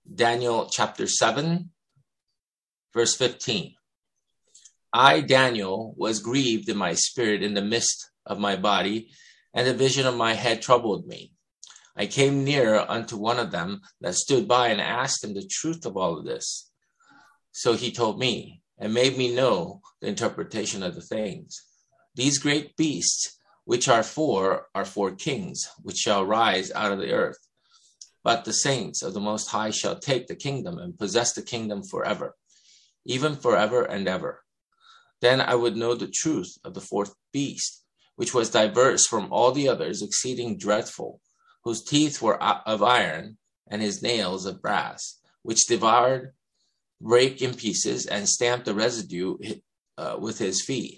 Daniel chapter 7, verse 15. I, Daniel, was grieved in my spirit in the midst of my body, and the vision of my head troubled me. I came near unto one of them that stood by and asked him the truth of all of this. So he told me and made me know the interpretation of the things. These great beasts, which are four kings, which shall rise out of the earth. But the saints of the Most High shall take the kingdom and possess the kingdom forever, even forever and ever. Then I would know the truth of the fourth beast, which was diverse from all the others, exceeding dreadful, whose teeth were of iron, and his nails of brass, which devoured, brake in pieces, and stamped the residue with his feet.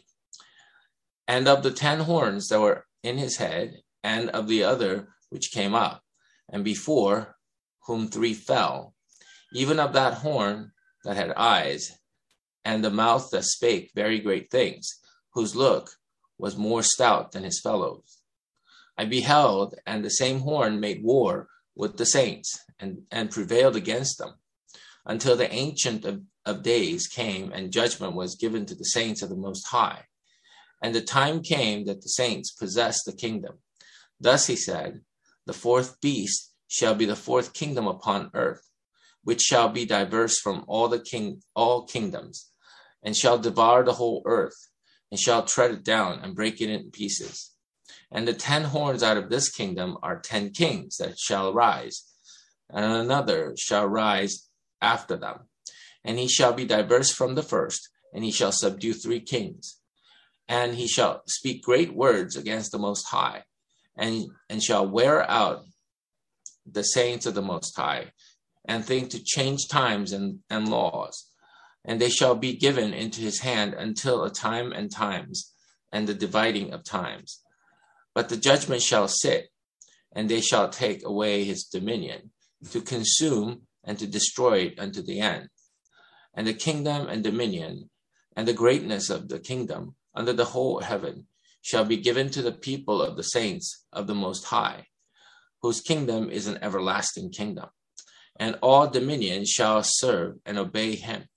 And of the 10 horns that were in his head, and of the other which came up, and before whom 3 fell, even of that horn that had eyes, and the mouth that spake very great things, whose look was more stout than his fellows. I beheld, and the same horn made war with the saints, and prevailed against them, until the Ancient of Days came, and judgment was given to the saints of the Most High. And the time came that the saints possessed the kingdom. Thus he said, the fourth beast shall be the fourth kingdom upon earth, which shall be diverse from all kingdoms, and shall devour the whole earth, and shall tread it down and break it in pieces. And the 10 horns out of this kingdom are 10 kings that shall rise, and another shall rise after them. And he shall be diverse from the first, and he shall subdue 3 kings. And he shall speak great words against the Most High, and shall wear out the saints of the Most High, and think to change times and laws. And they shall be given into his hand until a time and times, and the dividing of times. But the judgment shall sit, and they shall take away his dominion, to consume and to destroy it unto the end. And the kingdom and dominion, and the greatness of the kingdom under the whole heaven, shall be given to the people of the saints of the Most High, whose kingdom is an everlasting kingdom. And all dominions shall serve and obey him.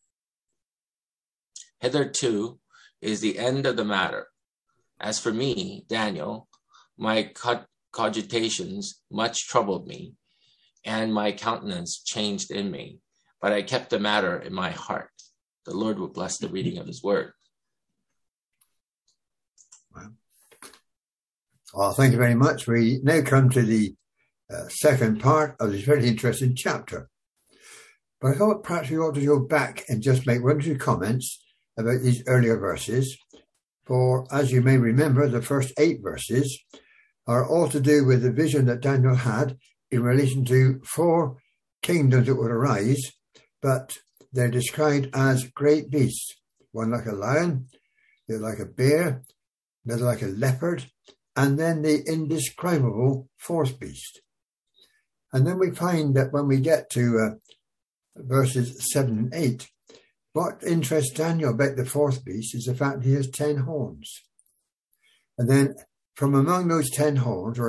Hitherto is the end of the matter. As for me, Daniel, my cogitations much troubled me, and my countenance changed in me. But I kept the matter in my heart. The Lord will bless the reading of his word. Well, thank you very much. We now come to the second part of this very interesting chapter. But I thought perhaps we ought to go back and just make 1 or 2 comments about these earlier verses. For as you may remember, the first 8 verses are all to do with the vision that Daniel had in relation to 4 kingdoms that would arise, but they're described as great beasts. One like a lion, the other like a bear, another like a leopard, and then the indescribable 4th beast. And then we find that when we get to verses 7 and 8, what interests Daniel about the 4th beast is the fact he has 10 horns. And then from among those 10 horns,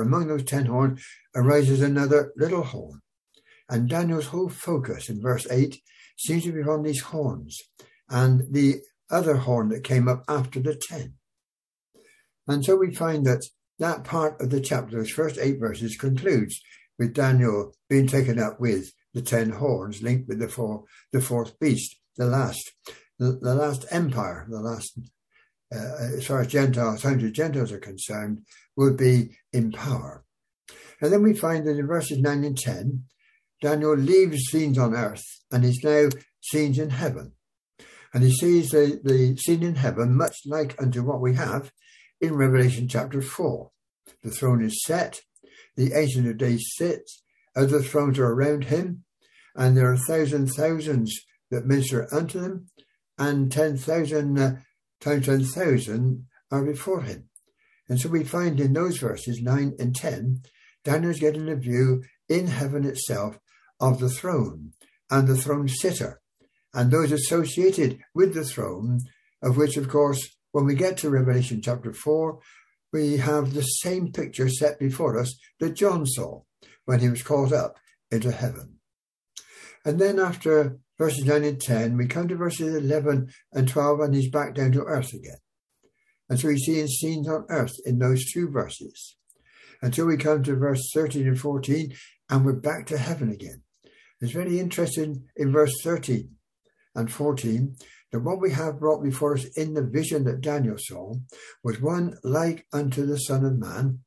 arises another little horn. And Daniel's whole focus in verse 8 seems to be on these horns and the other horn that came up after the 10. And so we find that part of the chapter, those first 8 verses, concludes with Daniel being taken up with the 10 horns linked with the 4th beast, the last empire, as far as Gentiles are concerned, would be in power. And then we find that in verses 9 and 10, Daniel leaves scenes on earth and is now scenes in heaven. And he sees the scene in heaven much like unto what we have in Revelation chapter 4. The throne is set, the Ancient of Days sits, other thrones are around him, and there are thousands that minister unto him, and 10,000 times 10,000 are before him. And so we find in those verses 9 and 10, Daniel's getting a view in heaven itself of the throne and the throne sitter and those associated with the throne, of which, of course, when we get to Revelation chapter 4, we have the same picture set before us that John saw when he was caught up into heaven. And then after verses 9 and 10, we come to verses 11 and 12, and he's back down to earth again. And so he's seeing scenes on earth in those two verses, until we come to verse 13 and 14, and we're back to heaven again. It's very interesting in verse 13 and 14 that what we have brought before us in the vision that Daniel saw was one like unto the Son of Man,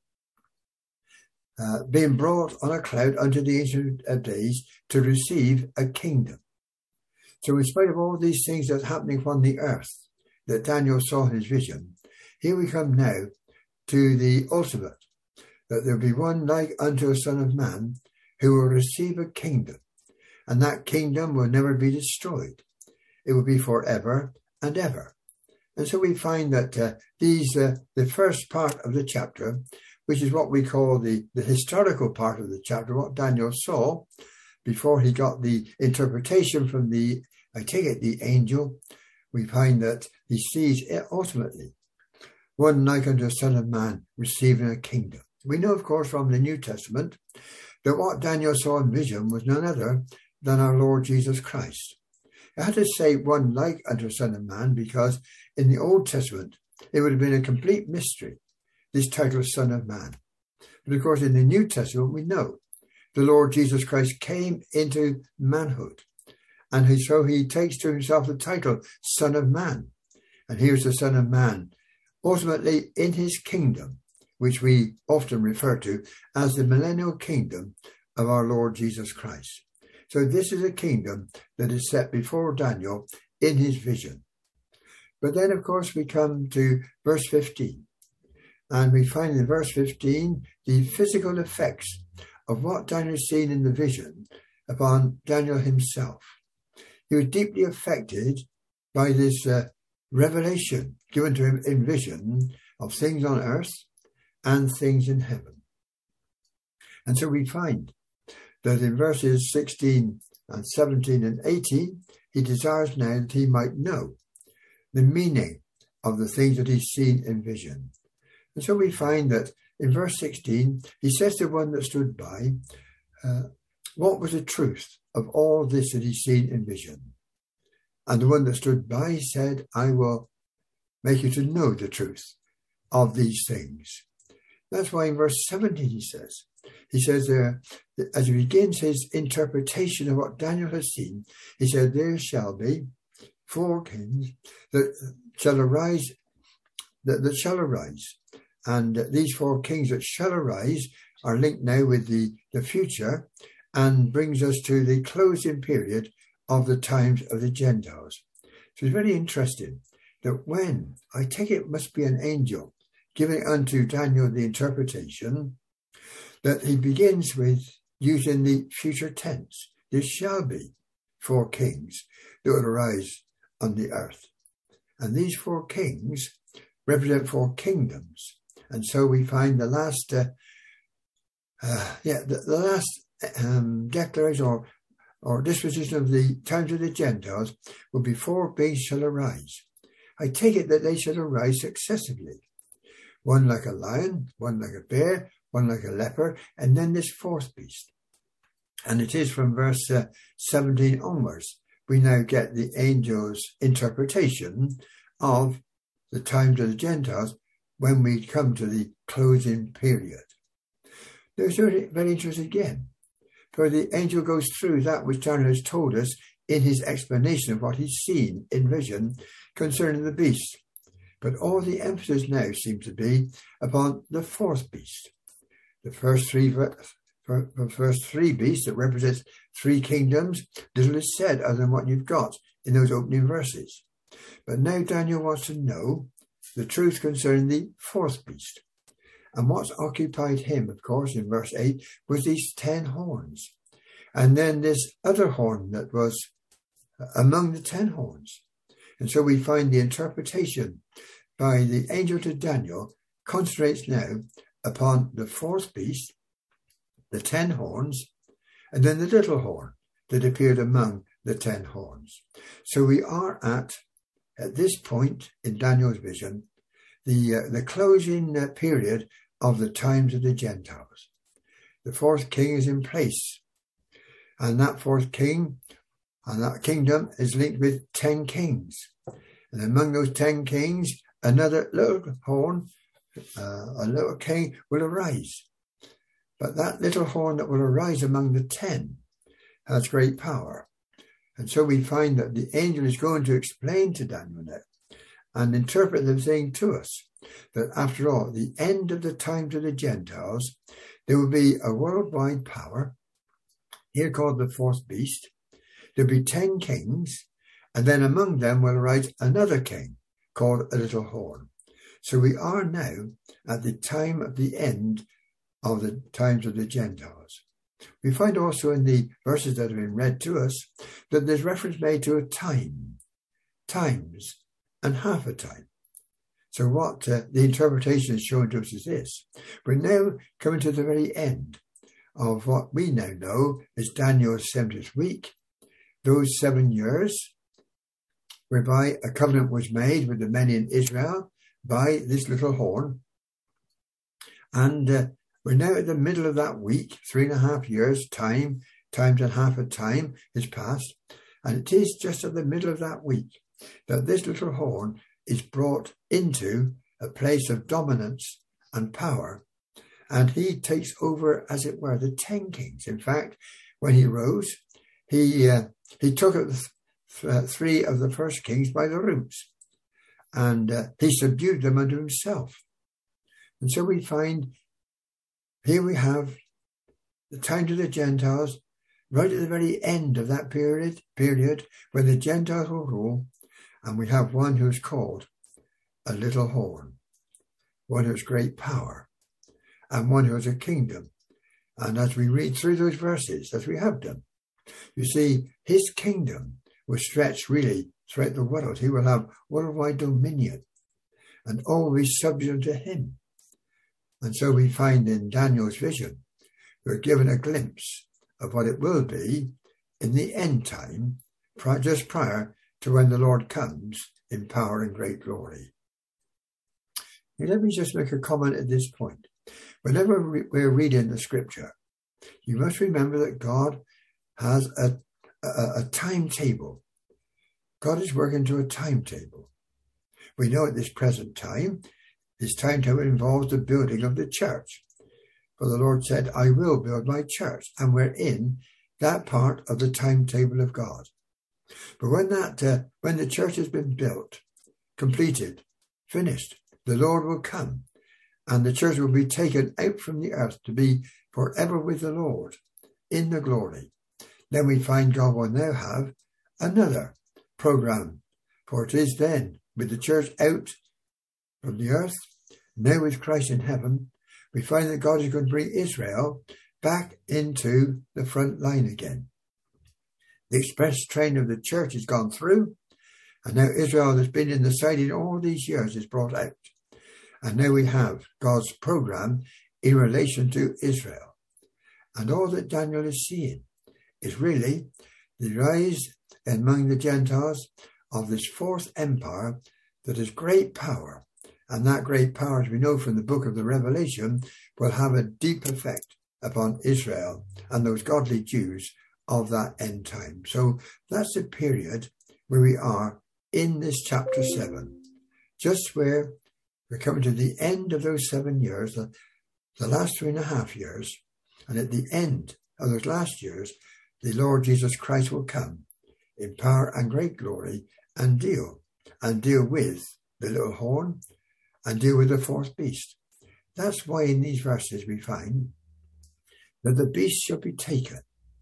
being brought on a cloud unto the Ancient of Days to receive a kingdom. So in spite of all these things that's happening upon the earth that Daniel saw in his vision, here we come now to the ultimate, that there will be one like unto a Son of Man who will receive a kingdom, and that kingdom will never be destroyed. It will be forever and ever. And so we find that the first part of the chapter, which is what we call the historical part of the chapter, what Daniel saw before he got the interpretation from the angel, we find that he sees it ultimately one like unto a Son of Man receiving a kingdom. We know, of course, from the New Testament that what Daniel saw in vision was none other than our Lord Jesus Christ. I had to say one like unto a Son of Man because in the Old Testament it would have been a complete mystery, this title of Son of Man. But of course in the New Testament we know the Lord Jesus Christ came into manhood, and so he takes to himself the title Son of Man. And here's the Son of Man ultimately in his kingdom, which we often refer to as the millennial kingdom of our Lord Jesus Christ. So this is a kingdom that is set before Daniel in his vision. But then, of course, we come to verse 15. And we find in verse 15 the physical effects of what Daniel has seen in the vision upon Daniel himself. He was deeply affected by this revelation given to him in vision of things on earth and things in heaven. And so we find that in verses 16 and 17 and 18, he desires now that he might know the meaning of the things that he's seen in vision. And so we find that in verse 16, he says to one that stood by, what was the truth of all this that he's seen in vision? And the one that stood by said, I will make you to know the truth of these things. That's why in verse 17 he says there, as he begins his interpretation of what Daniel has seen, he said, there shall be 4 kings that shall arise, that shall arise. And these 4 kings that shall arise are linked now with the future and brings us to the closing period of the times of the Gentiles. So it's very interesting that when, I take it must be an angel giving unto Daniel the interpretation, that he begins with using the future tense. There shall be 4 kings that will arise on the earth. And these 4 kings represent 4 kingdoms. And so we find the last, declaration or disposition of the times of the Gentiles will be 4 beasts shall arise. I take it that they shall arise successively. One like a lion, one like a bear, one like a leopard, and then this 4th beast. And it is from verse 17 onwards, we now get the angel's interpretation of the times of the Gentiles when we come to the closing period. There's very, very interesting again, for the angel goes through that which Daniel has told us in his explanation of what he's seen in vision concerning the beast. But all the emphasis now seems to be upon the 4th beast. The first 3 beasts that represents 3 kingdoms, little is said other than what you've got in those opening verses. But now Daniel wants to know the truth concerning the 4th beast. And what's occupied him, of course, in verse 8, was these 10 horns. And then this other horn that was among the 10 horns. And so we find the interpretation by the angel to Daniel concentrates now upon the 4th beast, the 10 horns, and then the little horn that appeared among the 10 horns. So we are at this point in Daniel's vision, the closing period of the times of the Gentiles. The 4th king is in place. And that fourth king and that kingdom is linked with 10 kings. And among those 10 kings, another little horn, a little king will arise. But that little horn that will arise among the 10 has great power. And so we find that the angel is going to explain to Daniel now and interpret the thing to us, that after all, the end of the times of the Gentiles, there will be a worldwide power, here called the fourth beast. There'll be 10 kings, and then among them will arise another king called a little horn. So we are now at the time of the end of the times of the Gentiles. We find also in the verses that have been read to us that there's reference made to a time, times, and half a time. So what the interpretation is shown to us is this. We're now coming to the very end of what we now know is Daniel's 70th week, those 7 years whereby a covenant was made with the men in Israel by this little horn. And we're now at the middle of that week, 3.5 years, times and half a time is passed. And it is just at the middle of that week that this little horn is brought into a place of dominance and power. And he takes over, as it were, the 10 kings. In fact, when he rose, he took up 3 of the first kings by the roots. And he subdued them unto himself. And so we find here we have the time of the Gentiles, right at the very end of that period when the Gentiles will rule, and we have one who's called a little horn, one who has great power, and one who has a kingdom. And as we read through those verses, as we have done, you see his kingdom will stretch really throughout the world. He will have worldwide dominion, and all will be subject to him. And so we find in Daniel's vision, we're given a glimpse of what it will be in the end time, just prior to when the Lord comes in power and great glory. Now, let me just make a comment at this point. Whenever we're reading the scripture, you must remember that God has a timetable. God is working to a timetable. We know at this present time, his timetable involves the building of the church. For the Lord said, I will build my church. And we're in that part of the timetable of God. But when the church has been built, completed, finished, the Lord will come and the church will be taken out from the earth to be forever with the Lord in the glory. Then we find God will now have another program, for it is then with the church out from the earth, now with Christ in heaven, we find that God is going to bring Israel back into the front line again. The express train of the church has gone through, and now Israel has been in the siding all these years is brought out. And now we have God's program in relation to Israel. And all that Daniel is seeing is really the rise among the Gentiles of this fourth empire that has great power. And that great power, as we know from the book of the Revelation, will have a deep effect upon Israel and those godly Jews of that end time. So that's the period where we are in this chapter 7, just where we're coming to the end of those 7 years, the last 3.5 years. And at the end of those last years, the Lord Jesus Christ will come in power and great glory and deal with the little horn and deal with the fourth beast. That's why in these verses we find that the beast shall be taken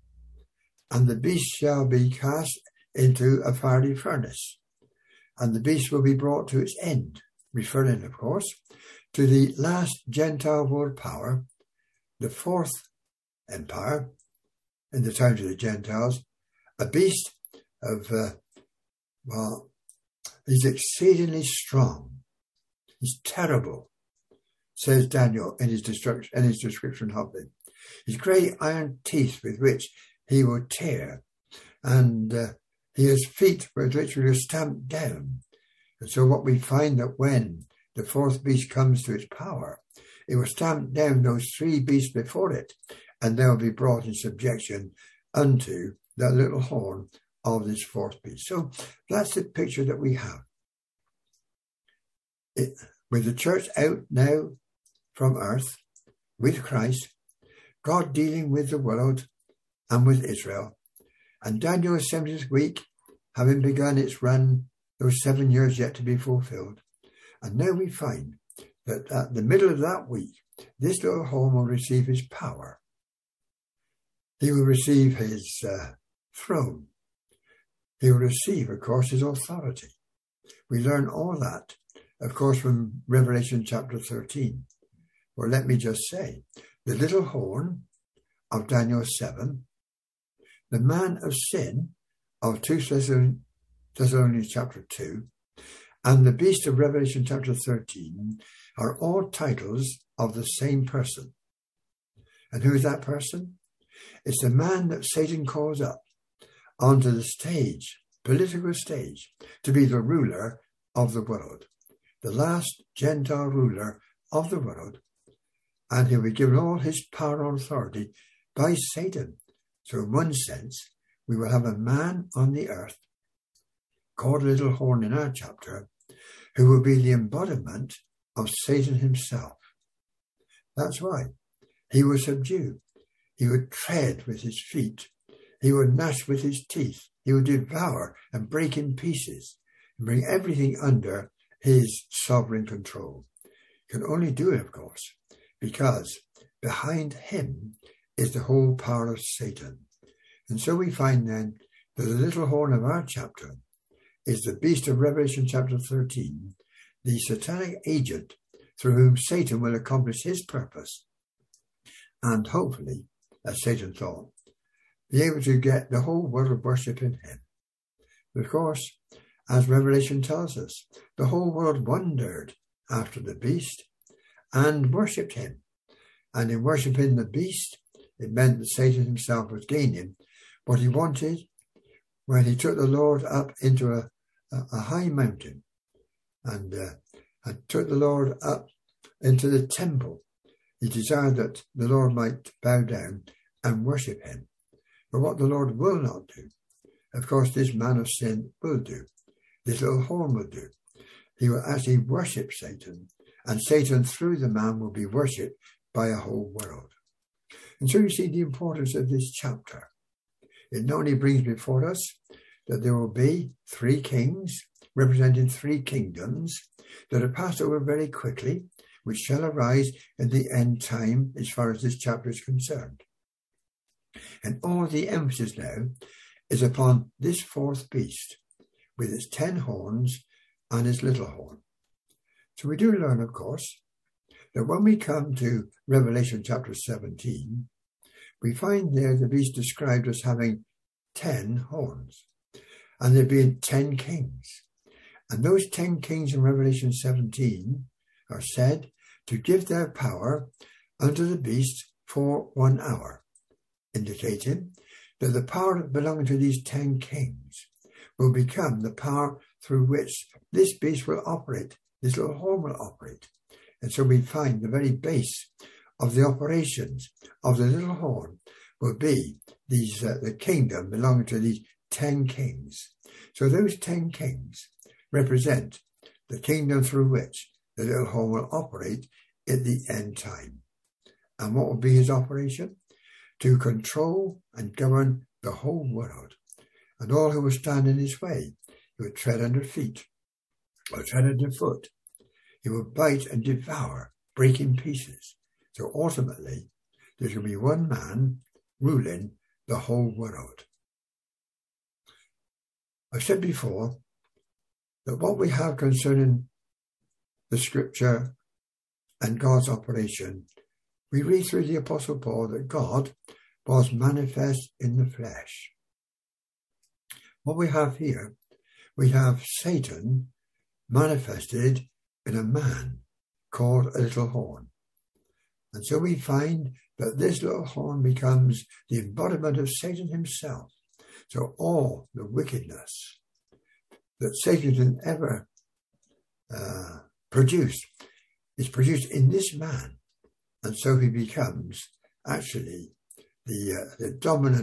and the beast shall be cast into a fiery furnace, and the beast will be brought to its end, referring, of course, to the last Gentile world power, the fourth empire in the times of the Gentiles, a beast of, he's exceedingly strong. He's terrible, says Daniel in his description of him. His great iron teeth with which he will tear, and he has feet with which he will stamp down. And so what we find that when the fourth beast comes to its power, it will stamp down those 3 beasts before it, and they'll be brought in subjection unto that little horn of this fourth beast. So that's the picture that we have. With the church out now from earth, with Christ, God dealing with the world and with Israel, and Daniel's 70th week having begun its run, those 7 years yet to be fulfilled. And now we find that at the middle of that week, this little horn will receive his power. He will receive his throne. He will receive, of course, his authority. We learn all that, of course, from Revelation chapter 13. Well, let me just say, the little horn of Daniel 7, the man of sin of 2 Thessalonians chapter 2, and the beast of Revelation chapter 13 are all titles of the same person. And who is that person? It's the man that Satan calls up onto the stage, political stage, to be the ruler of the world, the last Gentile ruler of the world. And he'll be given all his power and authority by Satan. So in one sense, we will have a man on the earth called Little Horn in our chapter, who will be the embodiment of Satan himself. That's why he will subdue. He would tread with his feet. He would gnash with his teeth. He would devour and break in pieces and bring everything under his sovereign control. He can only do it, of course, because behind him is the whole power of Satan. And so we find then that the little horn of our chapter is the beast of Revelation chapter 13, the satanic agent through whom Satan will accomplish his purpose and hopefully, as Satan thought, be able to get the whole world worshipping him. But of course, as Revelation tells us, the whole world wondered after the beast and worshipped him. And in worshipping the beast, it meant that Satan himself was gaining what he wanted when he took the Lord up into a high mountain and took the Lord up into the temple. He desired that the Lord might bow down and worship him. But what the Lord will not do, of course, this man of sin will do. This little horn will do. He will actually worship Satan, and Satan through the man will be worshipped by a whole world. And so you see the importance of this chapter. It not only brings before us that there will be 3 kings representing 3 kingdoms that are passed over very quickly, which shall arise in the end time as far as this chapter is concerned. And all the emphasis now is upon this 4th beast with its 10 horns and its little horn. So we do learn, of course, that when we come to Revelation chapter 17, we find there the beast described as having 10 horns, and there being 10 kings. And those 10 kings in Revelation 17 are said to give their power unto the beast for 1 hour, indicating that the power belonging to these 10 kings will become the power through which this beast will operate, this little horn will operate. And so we find the very base of the operations of the little horn will be these the kingdom belonging to these 10 kings. So those 10 kings represent the kingdom through which the little horn will operate at the end time. And what will be his operation? To control and govern the whole world. And all who will stand in his way, he will tread under feet, or tread under foot. He will bite and devour, break in pieces. So ultimately, there's going to be one man ruling the whole world. I've said before that what we have concerning the scripture and God's operation, we read through the Apostle Paul that God was manifest in the flesh. What we have here, we have Satan manifested in a man called a little horn. And so we find that this little horn becomes the embodiment of Satan himself. So all the wickedness that Satan can ever produce is produced in this man. And so he becomes actually the dominant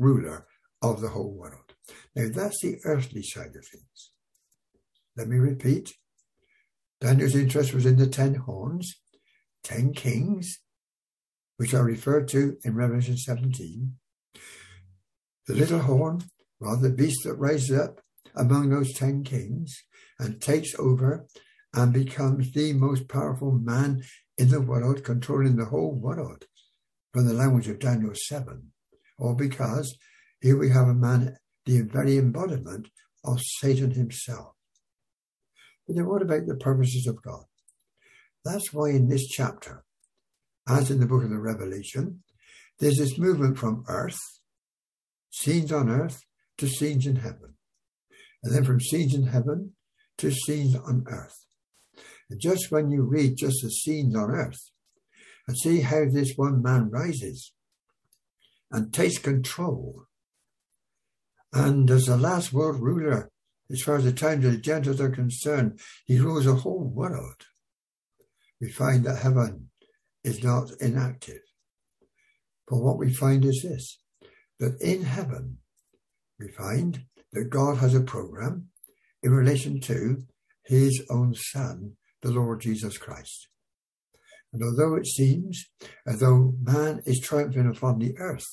ruler of the whole world. Now that's the earthly side of things. Let me repeat. Daniel's interest was in the 10 horns, 10 kings, which are referred to in Revelation 17. The little horn, the beast that rises up among those 10 kings and takes over and becomes the most powerful man in the world, controlling the whole world, from the language of Daniel 7. All because here we have a man, the very embodiment of Satan himself. But then what about the purposes of God? That's why in this chapter, as in the book of the Revelation, there's this movement from earth, scenes on earth, to scenes in heaven. And then from scenes in heaven to scenes on earth. And just when you read just the scenes on earth and see how this one man rises and takes control, and as the last world ruler, as far as the times of the Gentiles are concerned, he rules the whole world, we find that heaven is not inactive. But what we find is this, that in heaven, we find that God has a program in relation to his own Son, the Lord Jesus Christ. And although it seems as though man is triumphing upon the earth,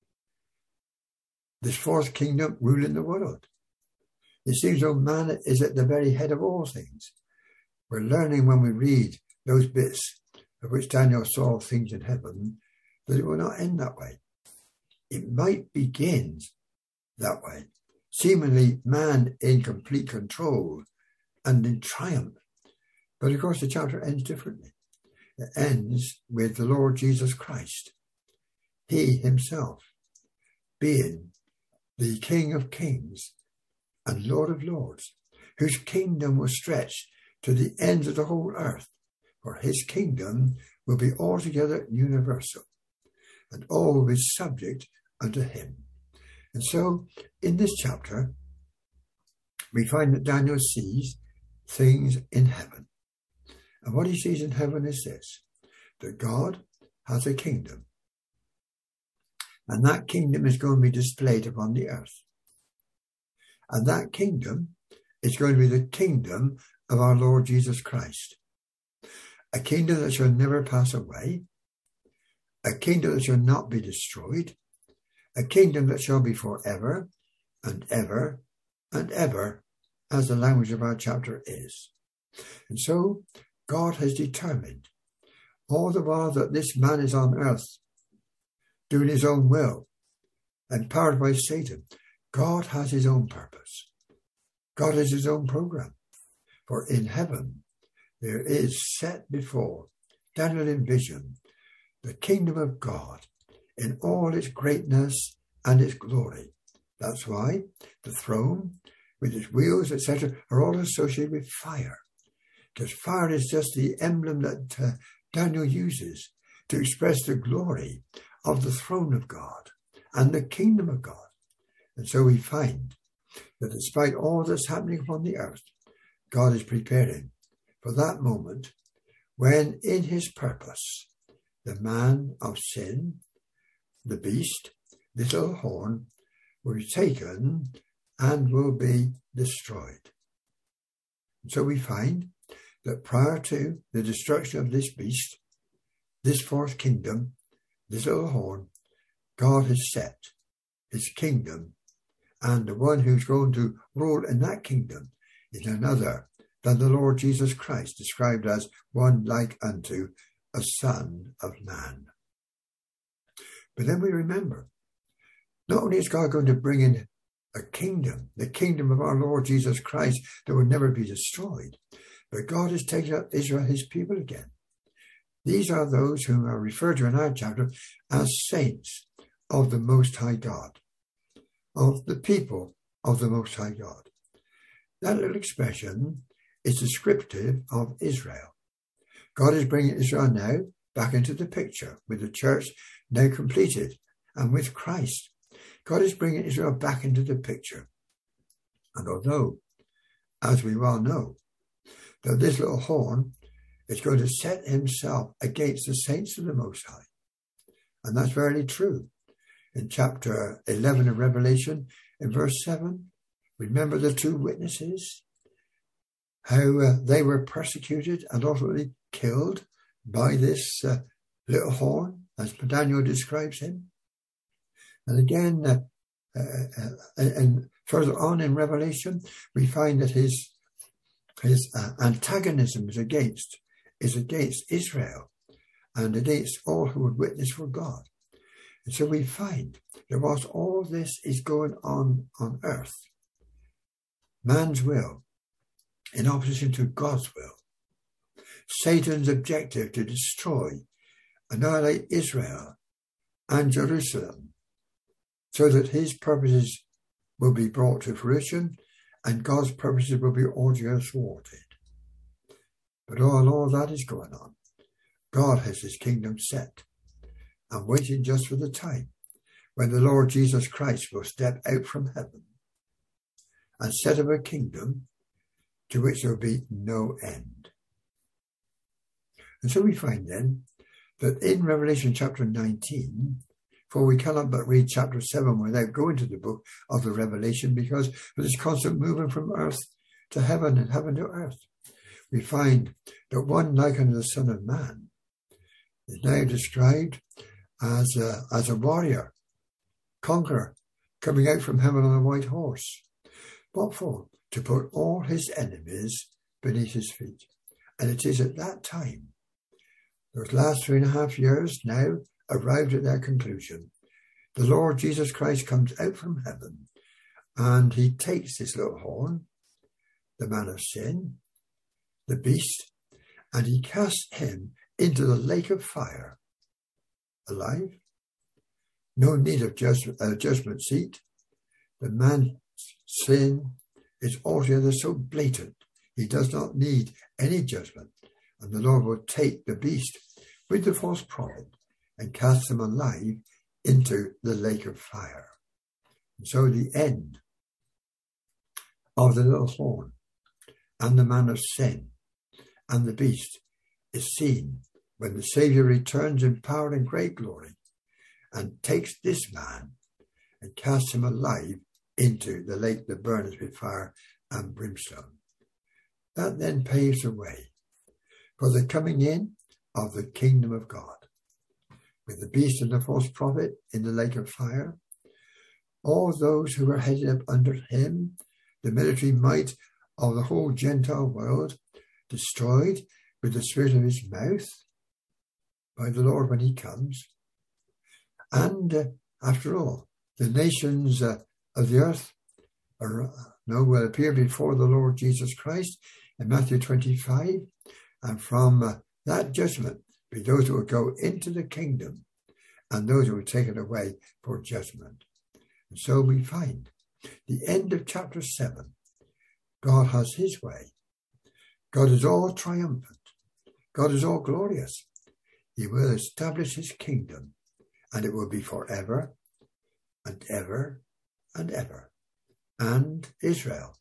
this fourth kingdom ruling the world, it seems as though man is at the very head of all things. We're learning when we read those bits of which Daniel saw things in heaven, that it will not end that way. It might begin that way, seemingly man in complete control and in triumph. But of course the chapter ends differently. It ends with the Lord Jesus Christ, he himself being the King of Kings and Lord of Lords, whose kingdom will stretch to the ends of the whole earth, for his kingdom will be altogether universal, and all is subject unto him. And so, in this chapter, we find that Daniel sees things in heaven. And what he sees in heaven is this, that God has a kingdom. And that kingdom is going to be displayed upon the earth. And that kingdom is going to be the kingdom of our Lord Jesus Christ. A kingdom that shall never pass away. A kingdom that shall not be destroyed. A kingdom that shall be forever and ever and ever, as the language of our chapter is. And so God has determined, all the while that this man is on earth, doing his own will, empowered by Satan, God has his own purpose. God has his own program. For in heaven, there is set before Daniel in vision the kingdom of God in all its greatness and its glory. That's why the throne, with its wheels, etc., are all associated with fire. Because fire is just the emblem that Daniel uses to express the glory of the throne of God and the kingdom of God. And so we find that despite all that's happening upon the earth, God is preparing for that moment when in his purpose, the man of sin, the beast, this little horn, will be taken and will be destroyed. And so we find that prior to the destruction of this beast, this fourth kingdom, this little horn, God has set his kingdom, and the one who's going to rule in that kingdom is none other than the Lord Jesus Christ, described as one like unto a Son of Man. But then we remember, not only is God going to bring in a kingdom, the kingdom of our Lord Jesus Christ that will never be destroyed, but God is taking up Israel, his people again. These are those whom are referred to in our chapter as saints of the Most High God, of the people of the Most High God. That little expression is descriptive of Israel. God is bringing Israel now back into the picture with the church now completed and with Christ. God is bringing Israel back into the picture. And although, as we well know, that this little horn is going to set himself against the saints of the Most High, and that's very true, in chapter 11 of Revelation, in verse 7, remember the two witnesses, how they were persecuted and ultimately killed by this little horn, as Daniel describes him. And again, and further on in Revelation, we find that his antagonism is against Israel and against all who would witness for God. And so we find that whilst all this is going on earth, man's will in opposition to God's will, Satan's objective to destroy, annihilate Israel and Jerusalem, so that his purposes will be brought to fruition and God's purposes will be altogether thwarted. But while all that is going on, God has his kingdom set and waiting just for the time when the Lord Jesus Christ will step out from heaven and set up a kingdom to which there will be no end. And so we find then that in Revelation chapter 19, for we cannot but read chapter 7 without going to the book of the Revelation, because of this constant movement from earth to heaven and heaven to earth, we find that one like unto the Son of Man is now described as a warrior, conqueror, coming out from heaven on a white horse. What for? To put all his enemies beneath his feet. And it is at that time, those last 3.5 years now arrived at their conclusion, the Lord Jesus Christ comes out from heaven and he takes this little horn, the man of sin, the beast, and he casts him into the lake of fire, alive. No need of judgment seat. The man's sin is altogether so blatant, he does not need any judgment. And the Lord will take the beast with the false prophet and cast them alive into the lake of fire. And so the end of the little horn and the man of sin and the beast is seen when the Saviour returns in power and great glory and takes this man and casts him alive into the lake that burns with fire and brimstone. That then paves the way for the coming in of the kingdom of God, with the beast and the false prophet in the lake of fire, all those who were headed up under him, the military might of the whole Gentile world, destroyed with the spirit of his mouth by the Lord when he comes. And after all, the nations of the earth will appear before the Lord Jesus Christ in Matthew 25, and from that judgment be those who will go into the kingdom and those who will take it away for judgment. And so we find the end of chapter 7. God has his way. God is all triumphant. God is all glorious. He will establish his kingdom, and it will be forever and ever and ever. And Israel,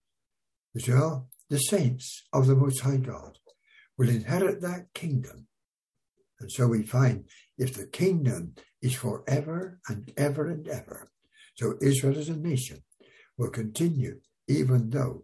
the saints of the Most High God, will inherit that kingdom. And so we find if the kingdom is forever and ever and ever, so Israel as a nation will continue even though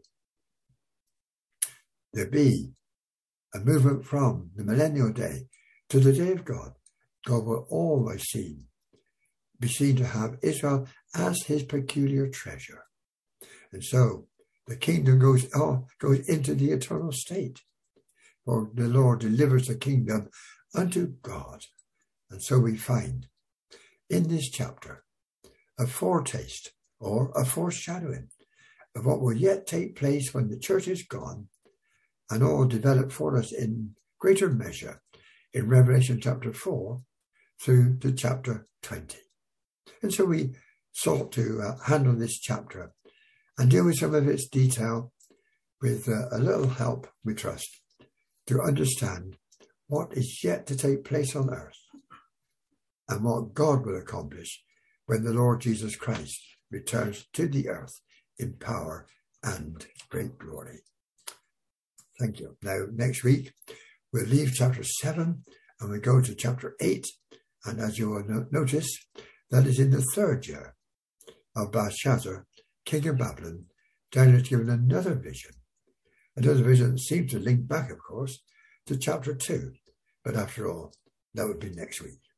there be a movement from the millennial day to the day of God. God will always be seen to have Israel as his peculiar treasure. And so the kingdom goes into the eternal state. For the Lord delivers the kingdom unto God. And so we find in this chapter a foretaste or a foreshadowing of what will yet take place when the church is gone, and all developed for us in greater measure in Revelation chapter 4 through to chapter 20. And so we sought to handle this chapter and deal with some of its detail with a little help, we trust, to understand what is yet to take place on earth and what God will accomplish when the Lord Jesus Christ returns to the earth in power and great glory. Thank you. Now, next week, we'll leave chapter 7 and we go to chapter 8. And as you will notice, that is in the 3rd year of Belshazzar, king of Babylon, Daniel is given another vision. Another vision that seems to link back, of course, to chapter 2. But after all, that would be next week.